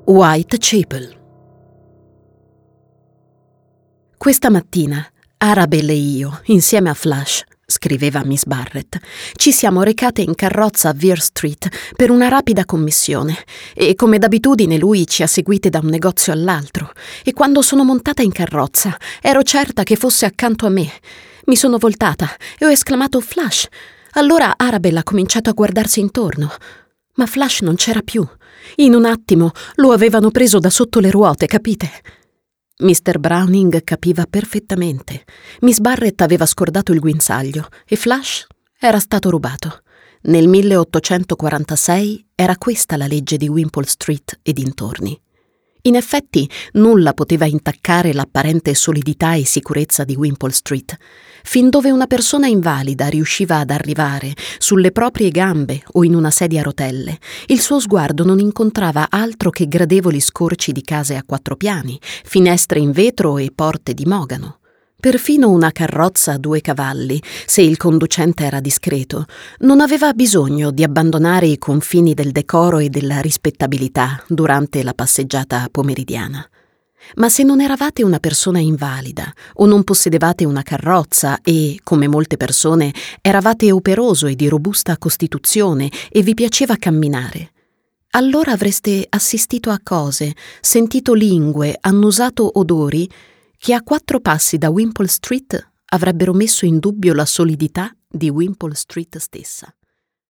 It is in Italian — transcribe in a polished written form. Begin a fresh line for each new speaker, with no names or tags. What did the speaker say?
Whitechapel. Questa mattina Arabelle e io, insieme a Flash, scriveva Miss Barrett, ci siamo recate in carrozza a Vere Street per una rapida commissione e come d'abitudine lui ci ha seguite da un negozio all'altro e quando sono montata in carrozza ero certa che fosse accanto a me. Mi sono voltata e ho esclamato Flash. Allora Arabelle ha cominciato a guardarsi intorno, ma Flash non c'era più. In un attimo lo avevano preso da sotto le ruote, capite? Mr. Browning capiva perfettamente. Miss Barrett aveva scordato il guinzaglio e Flash era stato rubato. Nel 1846 era questa la legge di Wimpole Street e dintorni. In effetti nulla poteva intaccare l'apparente solidità e sicurezza di Wimpole Street. Fin dove una persona invalida riusciva ad arrivare sulle proprie gambe o in una sedia a rotelle, il suo sguardo non incontrava altro che gradevoli scorci di case a 4 piani, finestre in vetro e porte di mogano. Perfino una carrozza a 2 cavalli, se il conducente era discreto, non aveva bisogno di abbandonare i confini del decoro e della rispettabilità durante la passeggiata pomeridiana. Ma se non eravate una persona invalida o non possedevate una carrozza e, come molte persone, eravate operoso e di robusta costituzione e vi piaceva camminare, allora avreste assistito a cose, sentito lingue, annusato odori che a 4 passi da Wimpole Street avrebbero messo in dubbio la solidità di Wimpole Street stessa.